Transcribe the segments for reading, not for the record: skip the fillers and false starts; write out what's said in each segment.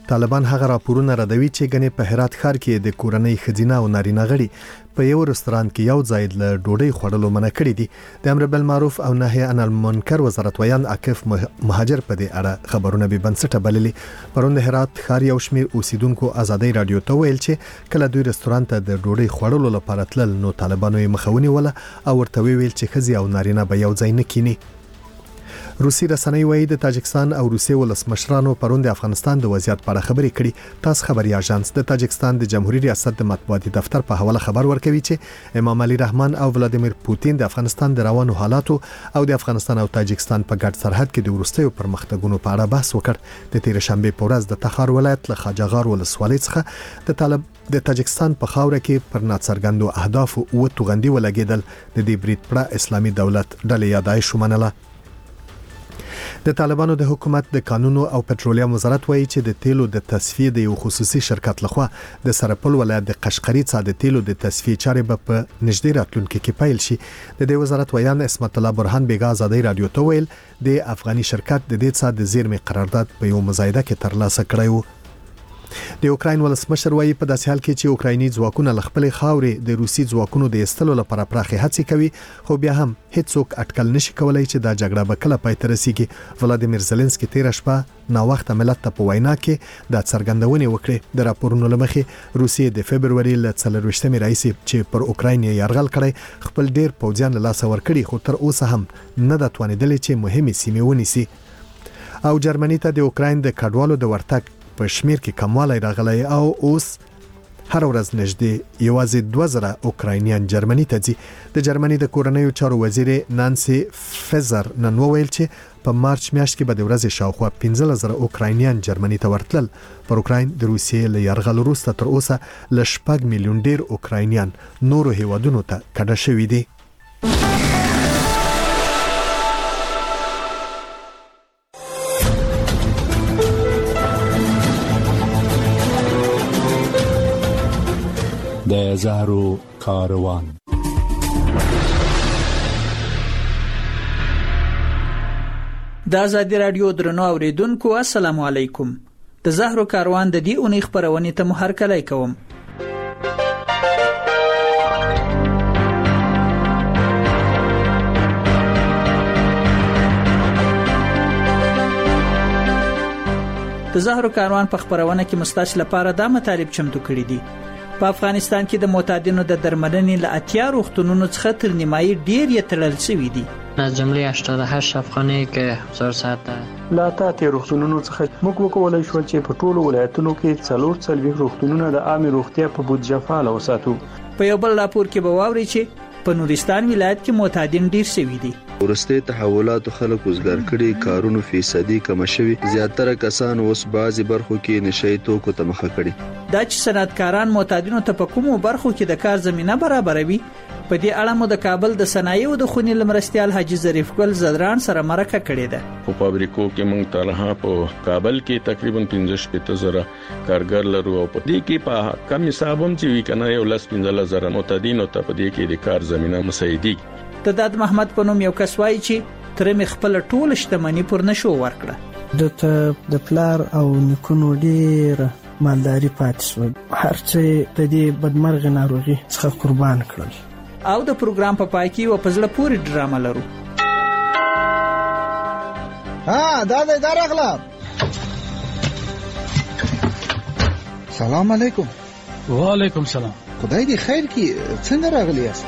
طالبان هغه راپورونه ردوي چې ګنې په هرات ښار کې د کورنۍ ښځینه او نارینه غړي په یو رستوران کې یو ځای له ډوډۍ خوړلو منع کړي دي. د امر بالمعروف او نهي عن المنکر وزارت ویان عاکف مهاجر په دې اړه خبرونه به بنسټه بللي. پرون د هرات ښار یو شمېر اوسیدونکو آزادۍ رادیو ته ویل چې کله دوی رستوران ته د ډوډۍ خوړلو لپاره تلل نو طالبانو یې مخاوني ولا او ورته ویل چې ښځې او نارینه به یو ځای نه کینی. روسي رسنۍ وايي د تاجکستان او روسیې ولسمشرانو پرون د افغانستان د وضعیت په اړه خبرې کړي. تاسو خبري اژانس د تاجکستان د جمهوریت ریاست د مطبوعاتي دفتر په حواله خبر ورکوي چې امام علي رحمان او ولادیمیر پوتین د افغانستان د روانو حالاتو او د افغانستان او تاجکستان په ګډ سرحد کې د وروستیو پرمختګونو په اړه بحث وکړ. د تیر شنبه په ورځ د تخار ولایت له خاجغار ولسوالۍ څخه د تاجکستان په خاوره کې پر ناڅرګندو اهدافو او توغندي ولګیدل. د دې برید پر اسلامي دولت ډلې یادایش ومنله. د طالبانو د حکومت د قانونو او پټرولیم وزارت وایي چې د تیلو د تصفیه د یو خصوصي شرکت لخوا د سرپل ولایت د قشقري څخه د تیلو د تصفیه چارې په نږدې راتلونکي کې پیل شي. د دې وزارت ویان اسمت الله برهان بیګا آزادۍ رادیو ته ویل د افغاني شرکت د دې څخه د زیرمې قرارداد په یو مزایده کې ترلاسه کړی و. د اوکراین ولسمشر وایي په داسې حال کې چې اوکرایني ځواکونه ل خپل خاورې د روسي ځواکونو د استلو لپاره پراخه هڅې کوي خو بیا هم هیڅوک اټکل نشي کولای چې دا جګړه به کله پای ته رسیږي. ولادیمیر زيلنسکي تیر شپه نا وخت ملت ته په وینا کې د څرګندونې وکړې. د راپورونو لمخې روسیې د فبرवरी ل 24 رئیس چې پر اوکراین یرغل کړی خپل ډیر پوځیان له لاس ورکړي خو تر اوسه هم نه د توانیدلې چې مهمه سیمه ونیسي. او جرمني ته د اوکراین د کډوالو د ورتګ په شمیر کې کموالی راغلی او اوس هر ورځ نږدې یوازې 2000 اوکراینیان جرمني ته ځي. د جرمني د کورنیو چارو وزیر نانسي فزر نن وویل چې په مارچ میاشت کې به د ورځې شاوخوا 15000 اوکراینیان جرمني ته ورتلل. پر اوکراین د روسیې له یرغل وروسته تر اوسه ل 6 میلیون ډیر اوکراینیان نورو هیوادونو ته کډه شوي دي. د زهرو کاروان. د آزادۍ رادیو درنو اوریدونکو السلام علیکم. د زهرو کاروان د دې اونۍ خبرونه ته محرکلای کوم. د زهرو کاروان په خبرونه کې مستاش لپاره دا مطالب چمتو کړی دي. په افغانستان کې د معتادینو د درملنې له 80 روغتونونو څخه تر نیمایي ډیر یې تړل شوی دي. از جمله 88 افغانۍ کې 1000 ساعته لا تاسو روغتونونو څخه موږ وکولای شو چې په ټولو ولایتونو کې 440 روغتونونه د عامه روغتیا په بودیجه فعال وساتو. په یو بل راپور کې به واوري چې په نورستان ولایت کې معتادین ډیر شوي دي. ورسته تحولات خلک وزګار کړي کارونو فیصدي کم شوي. زیاتره کسان اوس بعضی برخو کې نشي توکو ته مخه کړي. دا چې صنعتکاران معتادینو ته په کومو برخو کې د کار زمينه برابروي په دې اړه مو د کابل د صنایعو د خونې لمرستيال حاجی ظریف ګل زدران سره مرکه کړې ده. په فابریکو کې موږ ترها په کابل کې تقریبا 15,000 کارګر لرو او په دې کې په کم حساب هم چې وی کنه یو 15,000 معتادینو ته په دې کې د کار زمينه مساعدي. داد محمد په نوم یو کس وایي چې تر مخبل ټول شتمنۍ پر نشو ورکړه. د پلار او نکونو ډیر مالداري پاتې شو. هرڅه د دې بدمرغ ناروغي څخه قربان کړل. او د پروګرام په پای کې و پزله پوری ډرامه لرو. دا راغله. سلام علیکم. وعلیکم سلام. خدای دې خیر کړي. څنګه راغلی یاست؟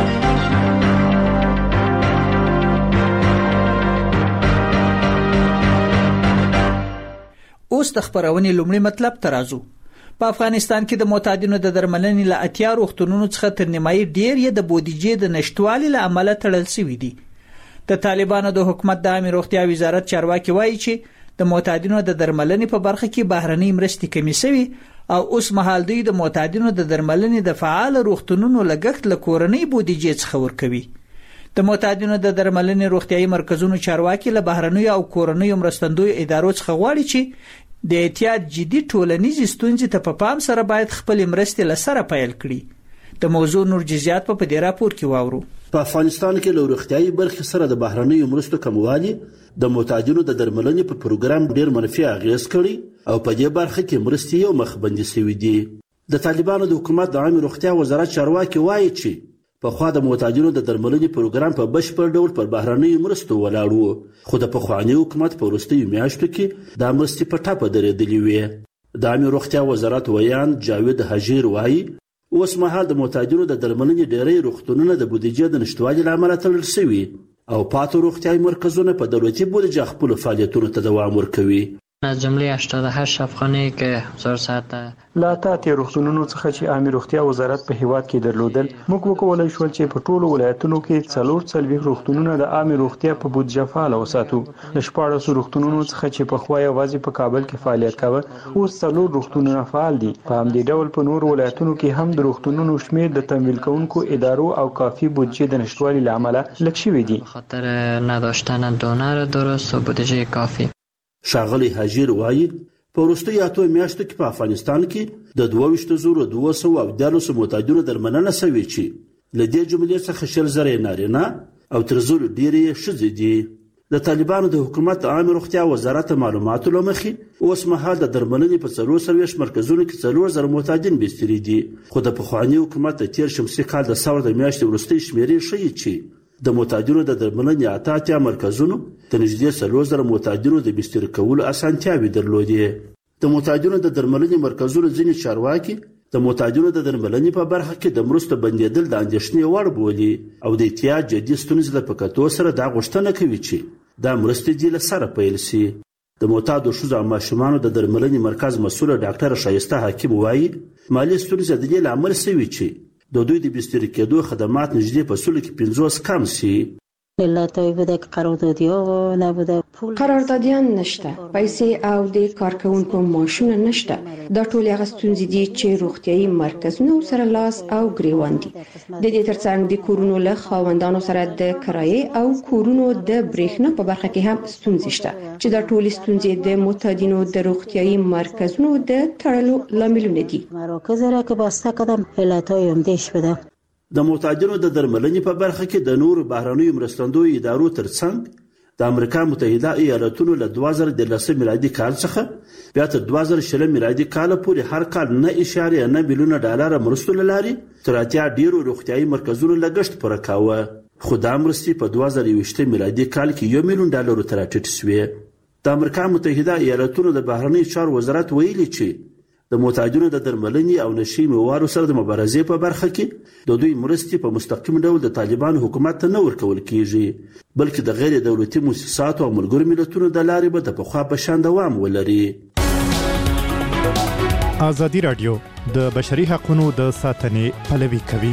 اوس د خبرونې لومړی مطلب ترازو. په افغانستان کې د معتادینو د درملنې له 80 روغتونونو څخه تر نیمایي ډیر یې د بودیجې د نشټوالي له امله تړل شوی دي. د طالبانو د حکومت د عامه روغتیا وزارت چارواکي وایي چې د معتادینو د درملنې په برخه کې بهرنۍ مرستې کمې شوي او اوس مهال دوی د معتادینو د درملنې د فعال روغتونونو لګښت له کورنۍ بودیجې څخه ورکوي. د معتادینو د درملنې روغتيایي مرکزونو چارواکي له بهرنیو او کورنیو مرستندوی ادارو څخه غواړي چې د احتیاط جدي ټولنیز ستونزې ته په پام سره باید خپل مرستې لسره پیل کړي. د موضوع نور جزئیات په دې راپور کې واورو. په افغانستان کې له روغتیايي برخې سره د بهرنیو مرستو کموالی د معتادینو د درملنې په پروګرام ډېر منفي اغیز کړی او په دې برخه کې مرستې یو مخبندي شوې دي. د طالبانو د حکومت د عامه روغتیا وزارت چارواکي وایي چې په خوا د معتادینو د درملنې پروګرام په بشپړ ډول پر بهرنیو مرستو ولاړ و، خو د پخواني حکومت په وروستیو میاشتو کې دا مرستې په ټاپه درېدلې وې. د عامه روغتیا وزارت ویان جاوید حجیر وایي اوس مهال د معتادینو د درملنې ډېری روغتونونه د بودیجې د نشتوالي له امله تړل شوي او پاتې روغتیايي مرکزونه په دولتي بودیجه خپلو فعالیتونو ته دوام ورکوي. از جمله 88 شفاخانه‌ای که 1000 ساعت لا تاتي روغتونونو څخه چې عامه روغتیا وزارت په هیواد کې درلودل، موږ وکولای شو چې په ټولو ولایتونو کې 440 روغتونونه د عامه روغتیا په بودیجه فعال وساتو. د 14 روغتونونو څخه چې په خوا یوازې په کابل کې فعالیت کاوه، اوس 4 روغتونونه فعال دي. په همدې ډول په نور ولایتونو کې هم د روغتونونو شمیر د تمویل کوونکو ادارو او کافي بودیجه د نشتوالي له امله لږ شوی دي. خاطر نداشتن دونر درست و بودیجه کافی. ښاغلی حجیر وایي په وروستیو 8 میاشتو کې په افغانستان کې د 22,214 معتادینو درملنه شوې چې له دې جملې څخه 10,000 نارینه او تر 1,000 ډېرې ښځې دي. د طالبانو د حکومت عامه روغتیا وزارت معلوماتو له مخې اوس مهال د درملنې په 430 مرکزونو کې 4,000 معتادین بستري دي، خو د پخواني حکومت د تیر شمسي کال د ثور د میاشتې وروستۍ شمیرې ښیي چې د معتادینو د درملنې 88 مرکزونو د نږدې 4,000 معتادینو د بستر کولو اسانتیاوې درلودې. د معتادینو د درملنې مرکزونو ځینې چارواکي د معتادینو د درملنې په برخه کې د مرستو بندیدل د اندېښنې وړ بولي او د احتیاج جدي ستونزې له په کتو سره دا غوښتنه کوي چې دا مرستې دې له سره پیل شي. د معتادو ښځو او ماشومانو د درملنې مرکز مسؤله ډاکټره شایسته حکیم وایي مالي ستونزې د دې له امله شوي چې د دوی د بستري کېدو خدمات نږدې په 50 کم شي. علتایی بوده که قراردادی‌ها نبوده، قراردادیان نشته، پیسې او د کارکونکو معاشونه نشته. دا ټول هغه ستونزې دي چې روغتیايي مرکزونه سره لاس او ګریوان دي. د دې ترڅنګ د کورونو له خاوندانو سره د کرایې او کورونو د برېښنا په برخه کې هم ستونزې شته چې دا ټول ستونزې د معتادینو د روغتیايي مرکزونو د تړلو لاملونه دي. مراکز را که بسته کردن علتای عمده‌اش بوده. د معتادینو د درملنې په برخه کې د نورو بهرنیو مرستندویو ادارو ترڅنګ د امریکا متحده ایالاتونو له 2013 میلادي کال څخه بیا تر 2020 میلادي کال پورې هر کال 9.9 میلیونه ډالر مرستو له لارې تر 80 ډیرو روغتیايي مرکزونو لګښت پوره کاوه، خو دا مرستې په 2020 میلادي کال کې 1 میلیون ډالر ته راټیټ شوې. د امریکا متحده ایالاتونو د بهرنیو چارو وزارت ویلي چې د معتادینو د درملنې او نشي موادو سره د مبارزې په برخه کې د دوی مرستې په مستقیم ډول د طالبانو حکومت ته نه ورکول کیږي، بلکې د غیر دولتي مؤسساتو او ملګرو ملتونو د لارې به د پخوا په شان دوام ولري. ازادي راډیو د بشري حقوقو د ساتنې پلوي کوي.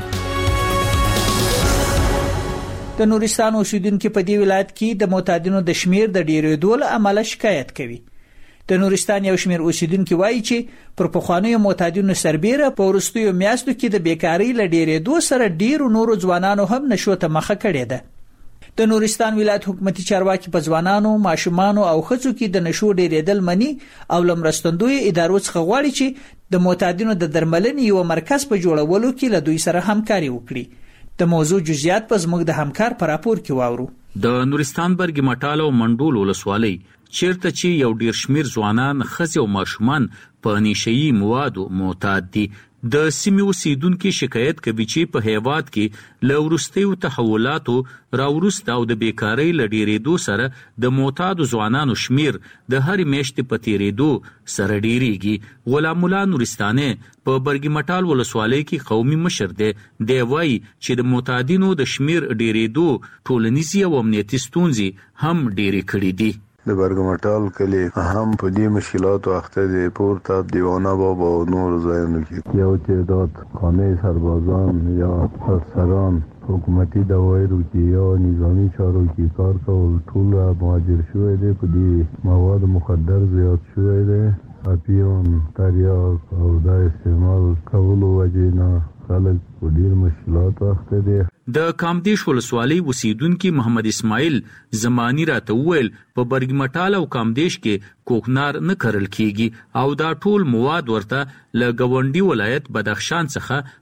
د نورستان اوسیدونکو په دې ولایت کې د معتادینو د شمیر د ډیرېدو له امله شکایت کوي. د نورستان یو شمیر اوسیدونکو وایي چې پر پخوانیو معتادینو سربېره په وروستیو میاشتو کې د بیکاری له ډیرېدو سره ډیرو نورو ځوانانو هم نشو ته مخه کړې ده. د نورستان ولایت حکومتي چارواکي په ځوانانو، ماشومانو او ښځو کې د نشو ډیرېدل مني او لمرستندوی ادارو څخه غواړي چې د معتادینو د درملنې یو مرکز په جوړولو کې له دوی سره همکاري وکړي. د موضوع جزئیات په زموږ د همکار په راپور کې واورو. د نورستان برګ مټال او منډول ولسوالۍ چیرته چې یو ډیر شمیر ځوانان، ښځې او ماشومان په نشئی موادو معتاد دي. د سیمې اوسیدونکو شکایت کوي چې په هیواد کې له وروستیو تحولاتو راوروسته او د بیکاری له ډیرېدو سره د معتادو ځوانانو شمیر د هرې میاشتې په تیریدو سره ډیریږي. غلام الله نورستاني په برګ مټال ولسوالۍ کې قومي مشر دی وایي چې د معتادینو د شمیر ډیرېدو ټولنیزې او امنیتي ستونزې هم ډیرې کړې دي. د برګمټال کلی هم په دې مشکلاتو اخته دي. پورته دیوانه بابا او نور ځایونو کې یو تعداد خانه سربازان یا افسران حکومتي دوايرو کې یا نظامی چارو کې کار کول ټول مهاجر شوی دی. په دې مواد مخدر زیات شوی دی. اپیون، تریاک او دا استعمال کولو وجه نه خلک په ډیر مشکلات اخته دي. د کامدیش ولسوالۍ اوسیدونکو محمد اسماعیل زمانی راته وویل په برګ مټال او کامدیش کې کوکنار نه کرل کیږي او دا ټول مواد ورته له ګاونډي ولایت بدخشان څخه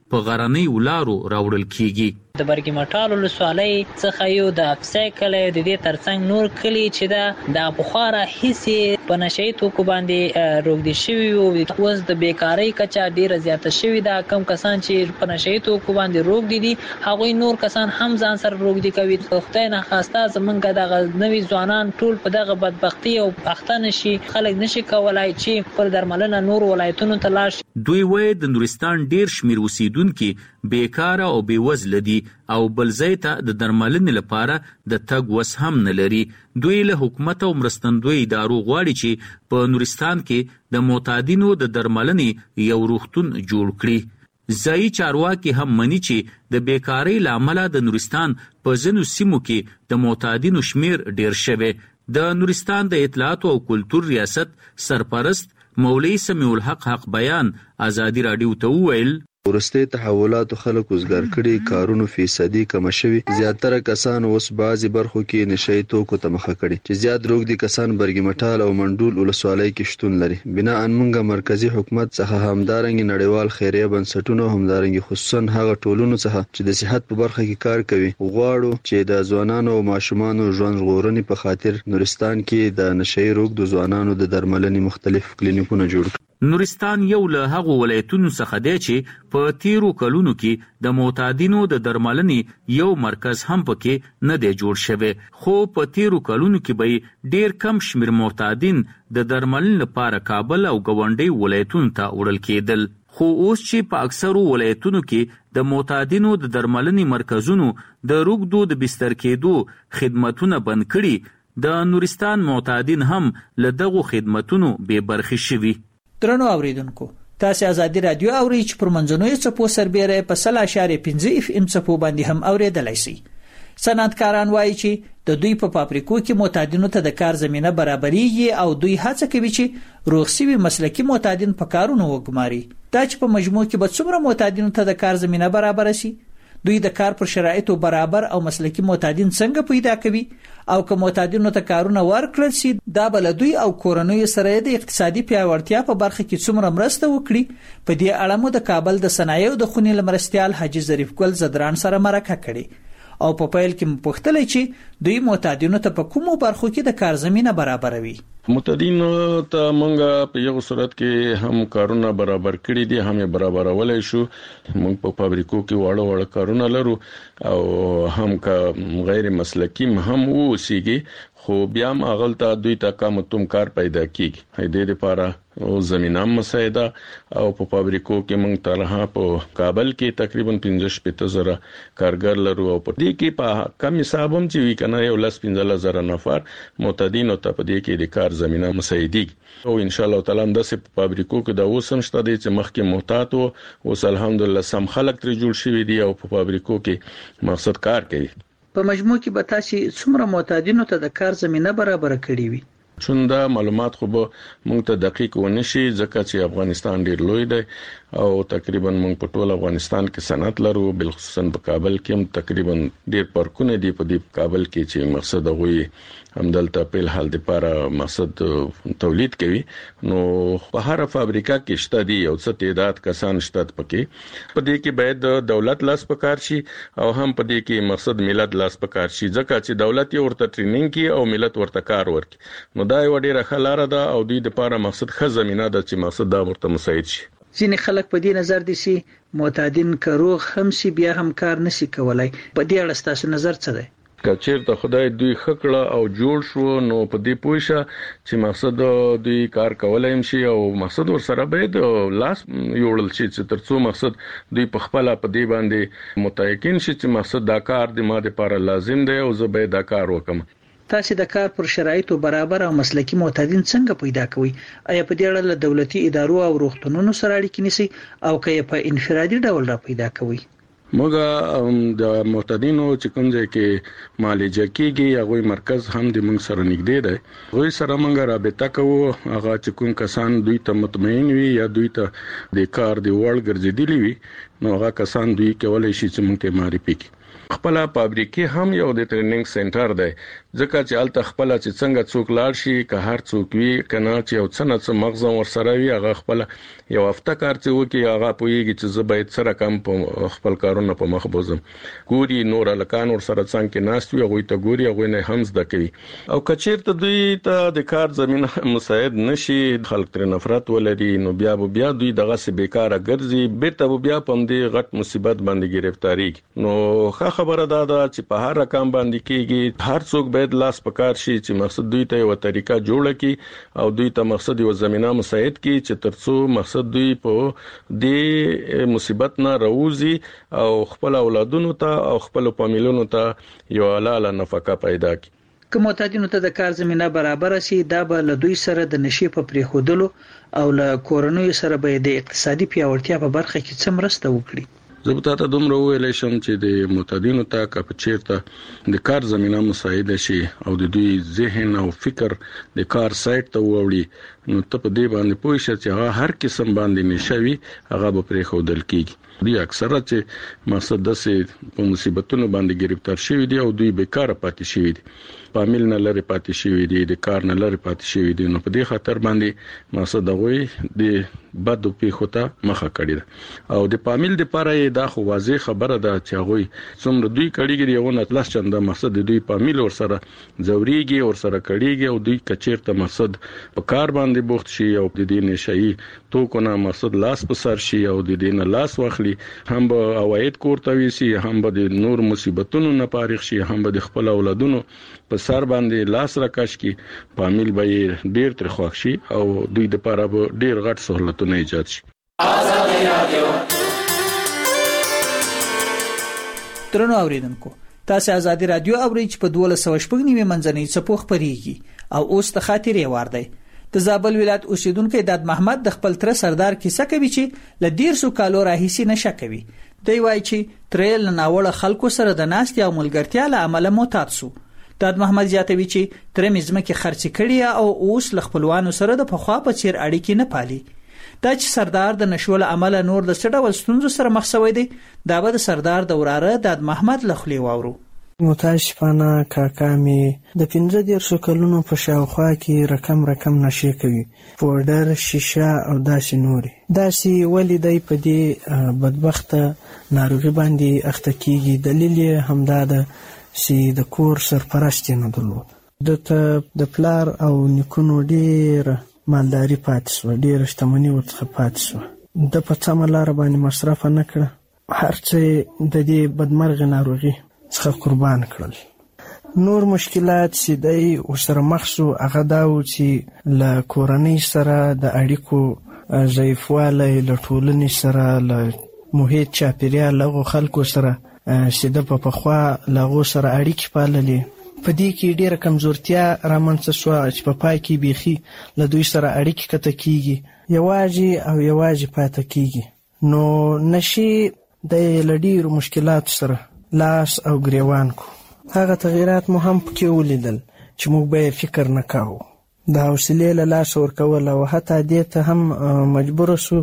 په غرنۍ ولارو راوړل کیږي. د برګي مټال ولسوالۍ څخه یو د افسای کلی د دې ترڅنګ نور کلی چې د بخاره هیڅ په نشئی توکو باندې روغدي شوی او اوس د بیکاری کچا ډیره زیاته شوی دا کم کسان چې په نشئی توکو باندې روغدي دي هغه نور کسان هم ځان سره روغدي کوي. خدای نه خواسته زمونږ د نوې ځوانان ټول په دغه بدبختی او پښتنه شي خلک نشي کولای چې پر درملنه نور ولایتونو ته لاړ شي. دوی وایي د نورستان ډیر شمیر اوسیدونکو بیکاره او بیوزله دي او بل ځای ته د درملنې لپاره د تګ وس هم نه لري. دوی له حکومت او مرستندوی ادارو غواړي چې په نورستان کې د معتادینو د درملنې یو روغتون جوړ کړي. ځایي چارواکي هم مني چې د بیکاری له امله د نورستان په ځینو سیمو کې د معتادینو شمیر ډیر شوی. د نورستان د اطلاعات او کلتور ریاست سرپرست مولوی سمیع الحق حق بیان آزادی رادیو ته وویل ورسته تحولاتو خلک وزګار کړي کارونو فیصدي کم شوي. زیاتره کسان اوس بعضی برخو کې نشئی توکو ته مخه کړي چې زیات روغدي کسان برګي مټال او منډول ولسوالۍ کې شتون لري. بنا ان موږ مرکزی حکومت څخه همدارنګ نړیوال خیریه بنسټونو همدارنګ خصوصا هغه ټولونو څخه چې د صحت په برخه کې کار کوي غواړو چې د ځوانانو او ماشومانو ژوند ژغورنې په خاطر نورستان کې د نشئی روغدو ځوانانو د درملنې مختلف کلینیکونه جوړ کړي. نورستان یو له هغو ولایتونو څخه دی چې په تیرو کلونو کې د معتادینو د درملنې یو مرکز هم پکې نه دی جوړ شوی. خو په تیرو کلونو کې به ډیر کم شمیر معتادین د درملنې لپاره کابل او ګاونډي ولایتونو ته وړل کېدل. خو اوس چې په اکثرو ولایتونو کې د معتادینو د درملنې مرکزونو د روغدو د بستر کېدو خدمتونه بند کړي د نورستان معتادین هم له دغو خدمتونو بې برخې شوي. درنو اوریدونکو تاسو آزادی رادیو اورئ چې پر منځنوي څپو سربېره په 0.5 اف ام څپو باندې هم اوریدلای شئ. صنعتکاران وایي چې د دوی په فابریکو کې معتادینو ته د کار زمينه برابرېږي او دوی هڅه کوي چې روغسوي مسلکي معتادین په کارونو وګماري. دا چې په مجموع کې به څومره معتادینو ته د کار زمينه برابر شي. دوی د کار پر شرایطو برابر او مسلکي معتادین څنګه پیدا کوي او که معتادینو ته کارونه ورکړل شي دا بل دوی او کورنۍ سره د اقتصادي پیاوړتیا په برخه کې څومره مرسته وکړي. په دې اړه مو د کابل د صنایعو د خونې لمرستیال حاجی ظریف ګل زدران سره مرکه کړې او په پیل کې مپوښتلې چې دوی معتادینو ته په کومو برخو کې د کار زمينه برابروي. معتادینو ته مونږ په یو صورت کې هم کارونه برابر کړی دي هم برابرولای شو. مونږ په فابریکو کې واړه کارونه لرو او هم کا غیر مسلکی هم وسیږي خو بیا هم اغلطه دوی ته کوم کار پیدا کیږي. هدي لپاره او زمينه مساعده او په فابریکو کې مونږ ترها په کابل کې تقریبا 15,000 کارګر لرو او په دې کې په کم حساب هم چې وی کنه یو 15,000 نفر معتادینو ته په دې کې د کار زمينه مساعدي او ان شاء الله تعالی د سپ فابریکو کې د اوسم شته دي چې مخکې محتاط او اوس الحمدلله سم خلک تر جوړ شوی دي او په فابریکو کې مقصد کار کوي. په مجموع کې به تاسو څومره معتادینو ته د کار زمينه برابر کړی وي؟ چوندا معلومات خو به مونږ ته دقیق ونشي ځکه چې افغانستان ډیر لوی دی او تقریبا مونږ په ټول افغانستان کې صنعت لرو بلخصوصا په کابل کې هم تقریبا ډیر پارکونه دي په دې کابل کې چې مقصد غوي همدلته په حال د لپاره مقصد تولید کوي. نو په هر فابریکه کې شته دي او څه تعداد کسان شته پکې په دې کې باید دولت لاس پکار شي او هم په دې کې مقصد ملت لاس پکار شي ځکه چې دولت یې ورته ټریننګ کوي او ملت ورته کار ورکړي. نو دا یو ډیره خلاره ده او دوی د لپاره مقصد خزمینه ده چې مقصد دا ورته مساعد شي. ځینې خلک په دې نظر دي چې معتادین کروغ هم سي بیا هم کار نشي کولای. په دې اړه تاسو نظر څه دی؟ کچیر ته خدای دوی خکړه او جوړ شو نو په دې پوښه چې مقصد دوی کار کولای شي او مقصد ورسره باید لاس یوړل شي چې ترڅو مقصد دوی په خپل په دې باندې متایقن شي چې مقصد دا کار د ماده لپاره لازم دی او زه به دا کار وکم. تاسو د کار پر شرایطو برابر او مسلکي معتادین څنګه پیدا کوي؟ آیا په دې اړه له دولتي ادارو او روغتونونو سره اړیکې نیسي او که په انفرادي ډول را پیدا کوي؟ موږ د معتادینو چې کوم ځای کې معالجه کیږي هغه مرکز هم د موږ سره نږدې دی. هغه سره موږ رابطه کوو. هغه چې کوم کسان دوی ته مطمئن وي یا دوی ته د کار دی وړ ګرځېدلی وي نو هغه کسان دوی کولای شي چې موږ ته معرفي کړي. خپل فابریکې هم یو د ټریننګ سنټر دی ځکه چې الته خپل چې څنګه څوک لاړ شي که هر څوک وي کنه چې یو څه نه څه مغز ور سره وي هغه خپل یو هفته کار چې وکي هغه پويږي چې زه باید سره کم په خپل کارونه په مخ بوزم ګوري نور لکان ور سره څنګه ناست وي هغه ته ګوري هغه نه هم زده کوي او کچیرته دوی ته د کار زمينه مساعد نشي خلک تر نفرت ولري نو بیا دوی دغه سه بیکاره ګرځي بیرته بیا پم دي غټ مصیبت باندې گرفتاری نو ښه خبره ده چې په هر رقم باندې کېږي هر څوک باید لاس پکار شي چې مقصد دوی ته یو طریقه جوړه کړي او دوی ته مقصد یو زمينه مساعد کړي چې ترڅو مقصد دوی په دې مصیبت نه راوځي او خپل اولادونو ته او خپل فامیلونو ته یو حلاله نفقه پیدا کړي که معتادینو ته د کار زمينه برابر شي دا به له دوی سره د نشي په پریخودلو او له کورونو سره به د اقتصادي پیاوړتیا په برخه کې څه مرسته وکړي زه به تاسو دومره ویلای شم چې د معتادینو ته کپچیرته د کار زمينه مساعد شي او د دوی ذهن او فکر د کار سایت ته وړي نو ته په دې باندې پوه شې چې هغه هر قسم باندې نشوي هغه به پرې خودل کیږي دوی اکثره چې مقصد د په مصیبتونو باندې گرفتار شوی دي او دوی بیکاره پاتې شوی دي فامیل نه لري پاتې شوی دي د کار نه لري پاتې شوی دي نو په دې خاطر باندې مقصد دغه د بد پیښو مخه کړی ده او د فامیل د لپاره دا خو واضح خبره ده چې هغه څومره دوی کړيږي یو نه تلس چنده مقصد دوی فامیل ور سره زوريږي ور سره کړيږي او دوی کچیرته مقصد په کار باندې بوخت شي او د دې نشئی توکو نه مقصد لاس په سر شي او د دې نه لاس واخلي هم به اواید کوړته وي سي هم به د نور مصیبتونو نه فارغ شي هم به د خپل اولادونو په سر باندې لاس راکش کی فامیل به ډیر تر خوښ شي او دوی د لپاره به ډیر غټ سہولتونه ایجاد شي درنو اوریدونکو تاسو آزادی رادیو اورئ چې په 1290 منځنۍ څپو خبريږي او اوس د خاطرې وار دی د زابل ولایت اوسیدونکو داد محمد د خپل تر سردار کیسه کوي چې ل 150 کالو راهیسي نشه کوي دی وایي چې تریل ناوړه خلکو سره د ناست یا ملګرتیا له عمله معتاد سو داد محمد زیاتوي چې تر مزمه کې خرڅ کړي او اوس ل خپلوانو سره د پخوا په چیر اړیکې نه پالي دا چې سردار د نشول عمله نور د سړول ستونزو سره مخ شوی دی دا به د سردار د وراره داد محمد لخلی واورو متاسفانه کاکا می د 15 کلونو په شاوخوا کې رقم نشي کوي پودر شیشه او داسې نوري داسې ولیدای په دې بدبخته ناروغي باندې اخته کیږي دلیل همدا ده چې د کور سرپرست نه درلود د پلار او نیکونو ډیر مالداري پاتې شو ډیر شتمنۍ ورڅخه پاتې شو د په څمه لار باندې مصرف نه کړ هر څه د دې بدمرغ ناروغي څخه قربان کړل نور مشکلات چې دای ورسره مخ شو هغه دا و چې له کورنۍ سره د اړیکو ضعیفوالی له ټولنې سره له محیط چاپیریال له خلکو سره چې د په خوا له سره اړیکې پاللې په دې کې ډیره کمزورتیا رامنځته شو چې په پای کې بيخي له دوی سره اړیکې کته کیږي یوازې پاتې کیږي نو نشي د لډیر مشکلات سره لاس او گریوان کو هغه تغیرات مو هم پکې ولیدل چې موږ به فکر نکاو دا حوصله له لاس ورکول او حتی دې ته هم مجبور شو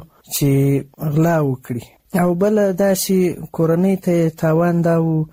چې غلا وکړي او بل داسې کورنۍ ته تاوان دا و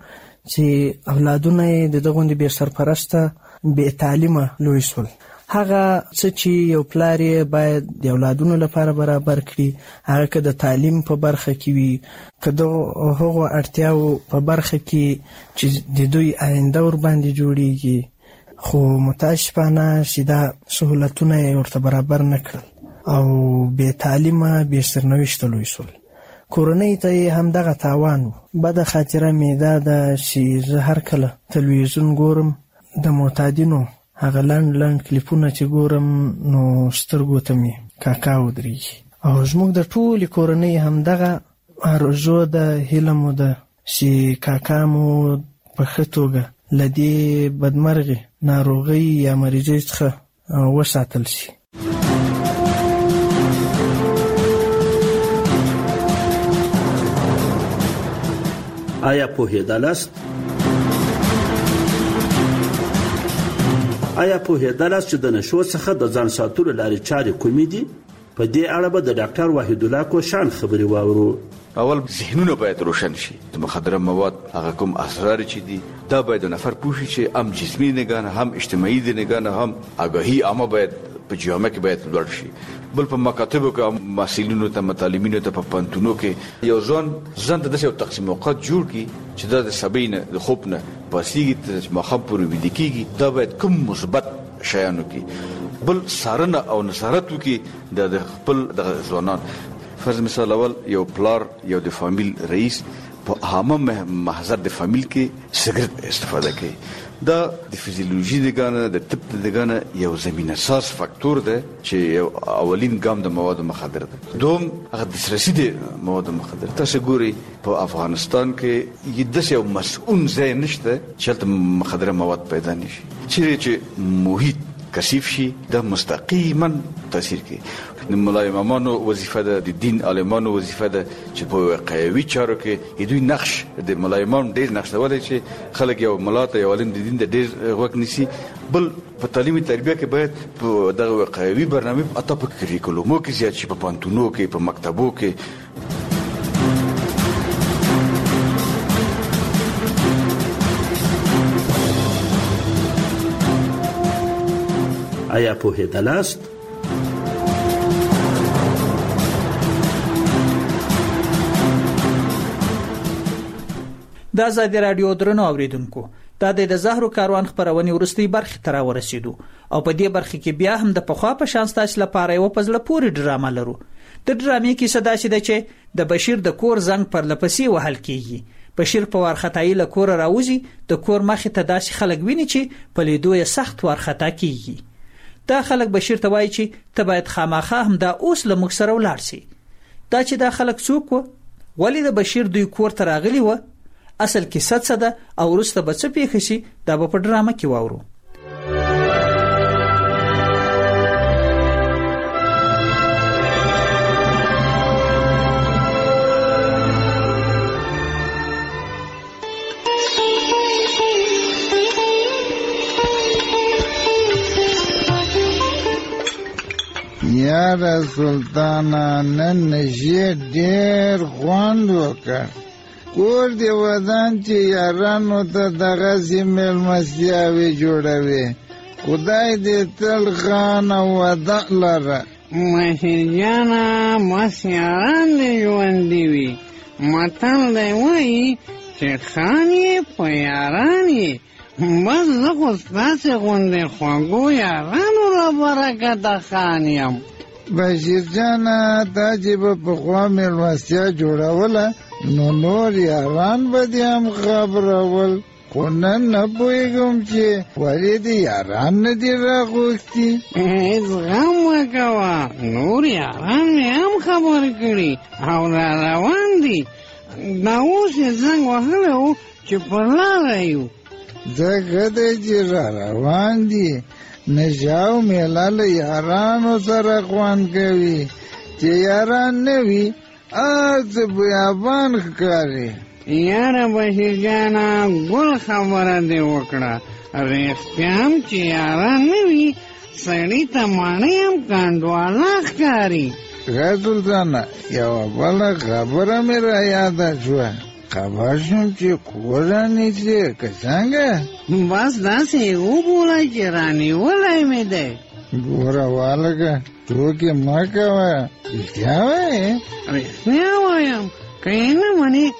چې اولادونه د دغوندې بې سرپرسته بې تعلیمه لوی شول هغه څه چې یو پلار باید د اولادونو لپاره برابر کړي هغه که د تعلیم په برخه کې وي که د هغو اړتیاو په برخه کې چې د دوی آینده ور باندې جوړیږي خو متاسفانه چې دا سهولتونه یې ورته برابر نه کړل او بې تعلیمه بې سرنوشته لوی شول کورنۍ ته هم دغه تاوان بد خاطره مې ده چې زه هر کله تلویزیون ګورم د معتادینو هغه لنډ کلیپونه چې ګورم نو سترګو ته مې کاکا ودرېږي او زموږ د ټولې کورنۍ هم دغه ارزو ده هیله مو ده چې کاکا مو په ښه توګه له دې بدمرغې ناروغۍ یا مریضۍ څخه وساتل شي آیا پوهېدلاست چې د نشو څخه د ځان ساتلو لارې چارې کومې دي؟ په دې اړه به د ډاکټر وحید الله کوشان خبرې واورو. اول ذهنونه باید روشن شي. د مخدره مواد هغه کوم اسرار چې دي دا باید نفر پوښي چې هم جسمي نگاه هم اجتماعي نگاه هم آگاهی عامه باید په جامعه کې باید لوړ شي. بل په مکاتبو کې مسؤلینو ته متعلمینو ته په پانتونو کې یو ځان د یو تقسیم اوقات جوړ کی چې دا د سبینه د خوب نه پاسیږي چې مخبر وي د کیږي دا باید کوم مثبت شیانو کې بل سارنه او نصارت وکي د خپل د ځوانان. فرض مثال اول یو پلار یو د فامیل رئیس په عامه محضر د فامیل کې سیګریټ استفاده کوي. دا د فزیولوژي دغه د طب دغه یو زمينه اساس فاکتور ده چې یو اولین ګام د مواد مخدر ده. دوم هغه د سرسي د مواد مخدر. تاسو ګوري په افغانستان کې د یو مسؤل ځای نشته چې مخدر مواد پیدا نشي. چې محیط کثیف شي د مستقیما تاثیر کوي. د مولای امامانو وظیفه ده د دین عالمانو وظیفه ده چې په واقعي چارو کې دوی نقش د مولای امام ډېر نقش ولري چې خلک یو ملاته یو علم د دین د ډېر وخت نسی. بل په تعلیمي تربیه کې باید په دغه واقعي برنامه اته په کریکولومو کې زیات شي، په پانتونو کې، په مکتبو کې. آیا پوهېدلاست؟ د آزادي رادیو درنو اوریدونکو، دا د زهرو کاروان خبرونې ورستۍ برخه تر ورسېدو او په دې برخه کې بیا هم د پخوا په شان ستاسو لپاره یو پزله پوری ډرامه لرو. د ډرامې کې صدا شي ده چې د بشیر د کور زنګ پر لپسې وهل کیږي. بشیر په وارخطایي له کور راوځي، د کور مخې ته داسې خلک ویني چې په لیدو یې سخت وارخطا کیږي. دا خلک بشیر ته وایي چې ته باید خامخا هم دا اوس له موږ سره ولاړ شي. دا چې دا خلک څوک و، ولې د بشیر دوی کور ته راغلي و، اصل کې څه ده او وروسته به څه پیښ شي، دا به په ډرامه کې واورو. یاره سلطانه نن نشي ډېر خوند وکړ. کور دی ودان چې یارانو ته دغسې مېلمستیاوې جوړوي. خدای دې تل خان او وده لره. مشیر جانه مس یاران دې ژوندي وي. متل دی وایي چې خان یې په یاران یې. بس زه خو ستاسې غوندې خوږو یارانو را برکته خان یم. بشیر جانه تا چې به پخوا مېلمستیا جوړوله نو نور یاران به دې هم خبرول، خو نن نه پوهېږم چې ولې دې یاران نه دي راغوښتي. هېڅ غم مه کوه، نور یاران مې هم خبر کړي او را روان دي. دا اوس یې زنګ وهلی و چې پر لاره یو. ځکه دی چې را روان دي. نشه او میله له یارانو سره خوند کوي. چې یاران نه وي هر څه بیابان ښکاري. یاره بشیر جانه ګل خبره دې وکړه. رښتیا هم چې یاران نه وي سړي ته ماڼۍ هم کنډواله ښکاري. ښه سلطانه، یوه بله خبره مې را یاده شوه. خبر شوم چې کور رانیسې که څنګه؟ بس داسې وبولی چې رانیولی مې دی. ګوره والګه ټوکې مه کوه، رښتیا وایې؟ رښتیا وایم، که یې نه منې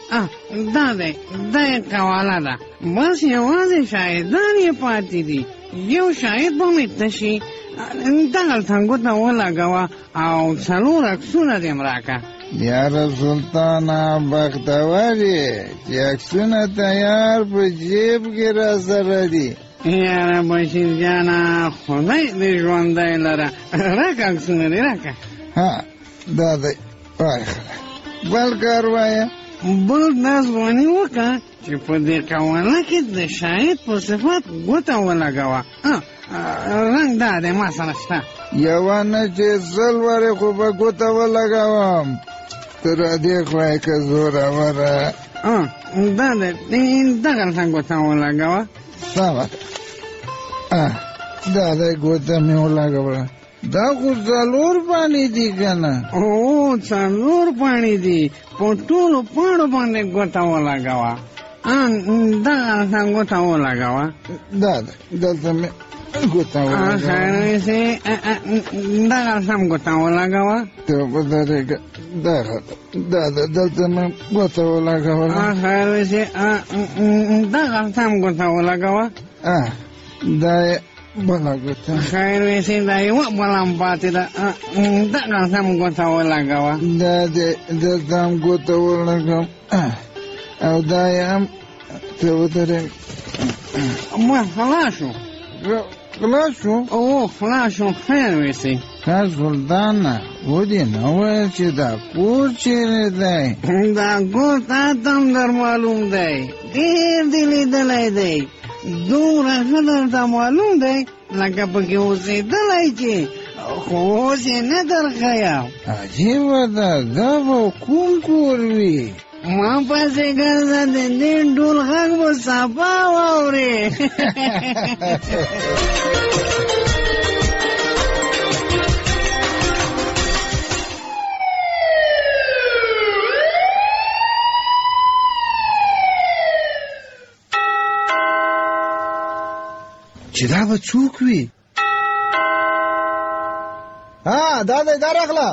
دا یې قواله ده. بس یوازې شاهدان یې پاتې دي. یو شاهد به مې تشي دغلته ګوته ولګوه او 4 عکسونه دې م راکړه. یاره سلطانه بختور یې چې عکسونه تیار په جیب کې را سره دي. یاره بشیر جانه خدای دې ژوندی لره. راکه عکسونه دې راکه. ها دا دی وایه. بل کار وایه. بل دا ځواني وکړه چې په دې قواله کې د شاهد په صفت ګوته ولګوه. رنګ دا دی ما سره شته. یوه نه چې 100 وارې خو به ګوته ولګوم. تر دې خو یې که زوروره. دا دی دغلته ګوته ولګوه. سمه ده. دا دی ګوته مې ولګوله. دا خو څلور پاڼې دي که نه؟ او څلور پاڼې دي، په ټولو پاڼو باندې ګوته ولګوه. دغه سم ګوته ولګوه. دلته مې ګوته ولګوه. خیر ویسې دغه سم ګوته ولګوه. ته په درېږه دلته مې ګوته ولګوله. خیر ویسې دغه سم ګوته ولګوه. دا یې بله ګوته. خیر ویسې دا یوه بله هم پاتې ده، دغه سم ګوته ولګوه. دا دې دلته هم ګوته ولګوم او دا یې هم ته ودرېږه. ما خلاص شو. خلاص شو؟ او خلاص شو. خیر ویسې سلطانه ودې نه ویل چې دا کور چیرې دی؟ دا کور تا ته هم در معلوم دی، ډېر دې لیدلی دی، دومره ښه درته معلوم دی لکه پکې اوسېدلی چې، خو اوس یې نه درښیم. عجیبه ده، دا به کوم کور وي؟ ما پسې ګرځه، د دې ډول غږ به صفا واورې. چې دا به څوک وي؟ دا دی، دا راغله.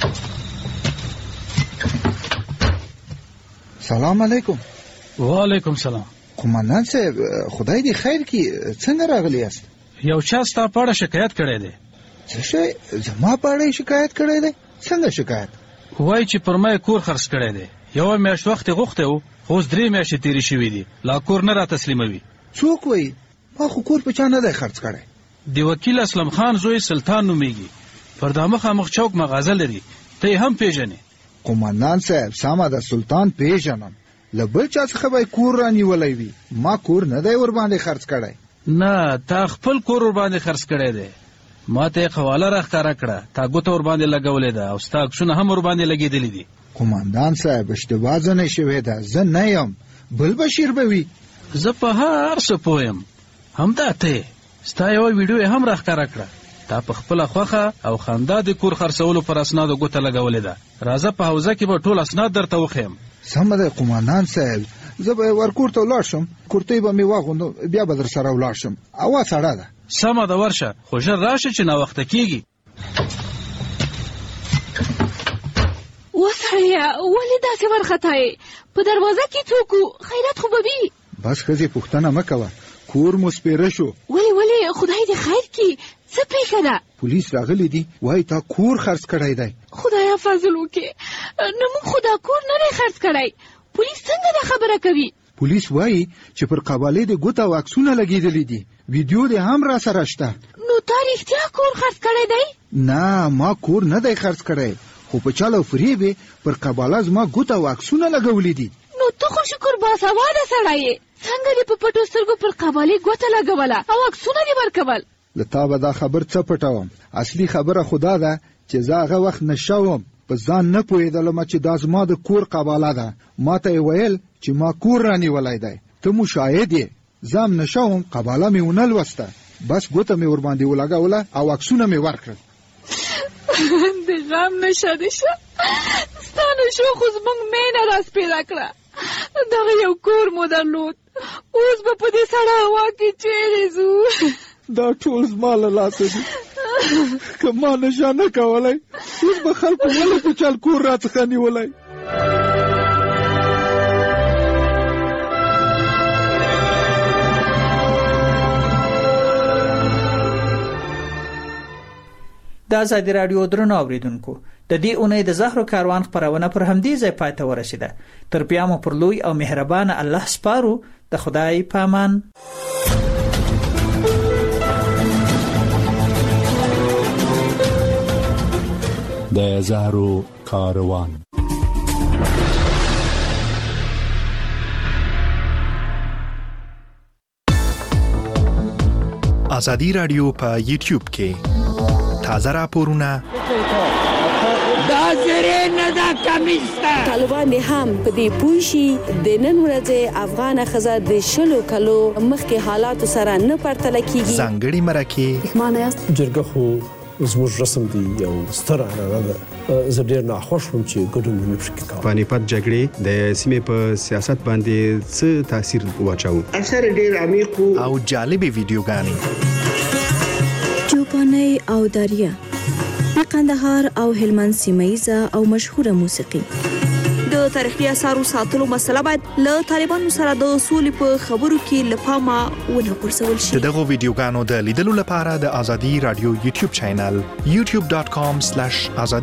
سلام علیکم. وعلیکم سلام. قمندان صاحب خدای دې خیر کړي، څنګه راغلی یاست؟ یو چا ستا په اړه شکایت کړی دی. څه شی؟ زما په اړه شکایت کړی دی؟ څنګه شکایت؟ وایي چې پر ما یې کور خرڅ کړی دی، یوه میاشت وخت یې غوښتی و، خو اوس 3 میاشتې تېرې شوي دي، لا کور نه را تسلیموي. څوک وایي؟ ما خو کور په چا نه دی خرڅ کړی. د وکیل اسلم خان زوی سلطان نومیږي، پر دا مخامخ چوک مغازه لري، ته یې هم پیژنې؟ قمندان صاحب سمه ده، سلطان پیژنم، له بل چا څخه به کور رانیولی وي، ما کور نه دی ورباندې خرڅ کړی. نه، تا خپل کور ورباندې خرڅ کړی دی، ما ته یې حواله راښکاره کړه، تا ګوته ورباندې لګولې ده او ستا عکسونه هم ورباندې لګېدلي دي. قمندان صاحب اشتباه ځنې شوې ده، زه نه یم، بل بشیر به وي. زه په هر څه پوه یم، همدا ته ستا یوه ویډیو یې هم راښکاره کړه، تا په خپله خوښه او خندا د کور خرڅولو پر اسنادو ګوته لګولې ده. راځه په حوزه کې به ټول اسناد درته وښیم. سمه ده قمندان صاحب، زه به ورکور ته ولاړ شم، کورتۍ به مې واغوندم، بیا به در سره ولاړ شم. هوا سړه ده. سمه ده، ورشه، خو ژر راشه چې ناوخته کېږي. وسړیه ولې داسې وارخطایې؟ په دروازه کې څوک و؟ خیرات خو به وي. بس ښځې پوښتنه مه کوه، کور مو سپېره شو. ولې خدای دې خیر کړي، څه پېښه ده؟ پولیس راغلي دي، وایي تا کور خرڅ کړی دی. خدایا فضل وکړې، نه موږ خو دا کور نه دی خرڅ کړی. پولیس څنګه دا خبره کوي؟ پولیس وایي چې پر قبالې د ګوته او عکسونه لګېدلي دي، ویډیو دې هم را سره شته. نو تا رښتیا کور خرڅ کړی دی؟ نه، ما کور نه دی خرڅ کړی، خو په چل او فریب یې پر قباله زما ګوته او عکسونه لګولي دي. نو ته خو شکر باسواده سړی یې، څنګه دې په پټو سترګو پر قبالې ګوته لګوله او عکسونه دې ورکول؟ له تا به دا خبر څه پټوم، اصلي خبره خو دا ده چې زه هغه وخت نشه وم، په ځان نه پوهېدلم چې دا زما د کور قباله ده. ما ته یې ویل چې ما کور رانیولی دی، ته مو شاهد یې. زه هم نشه وم، قباله مې ونه لوسته، بس ګوته مې ورباندې ولګوله او عکسونه مې ورکړل. د غم نشه دې شه، ستا نشو خو زموږ مینه راسپېره کړه. دغه یو کور مو درلود، اوس به په دې سړه هوا کې چیرې ځو؟ دا ټول زما له لاسه دي، که ما نشه نه کولی، اوس به خلکو ولې په چل کور راڅخه نیولی. د آزادي راډیو درنو اوریدونکو، د دې اونۍ د زهرو کاروان خپرونه پر همدې ځای پای ته ورسېده. تر بیا مو پر لوی او مهربانه الله سپارو. د خدای په امان. د زهرو کاروان. آزادي راډیو په یوټیوب کې تازه راپورونه دا زری نه دا کمیسته. طالبان هم په دې پوه شي د نن ورځې افغان ښځه د 20 کلو مخکې حالاتو سره نه پرتله کیږي. ځانګړي مرکې معنی است جرګه خو زموږ رسم دی یو ستر عنعنه ده. زه ډېر ناخوښ وم چې ګډون مې پکې کاوه. پانیپت جګړې د سیمې په سیاست باندې څه تاثیر واچاوه؟ اثر ډېر عمیق او جالبې ویډیوګانې چوپاني او داریا د قندهار او هلمند سیمایزه او مشهوره موسیقي. د تاریخي اثارو ساتلو مسله باید له طالبانو سره د سولې په خبرو کې لپاره ونه غورځول شي. دغه ویډیوګانو د لیدلو لپاره د ازادي رادیو یوټیوب چینل youtube.com/azadi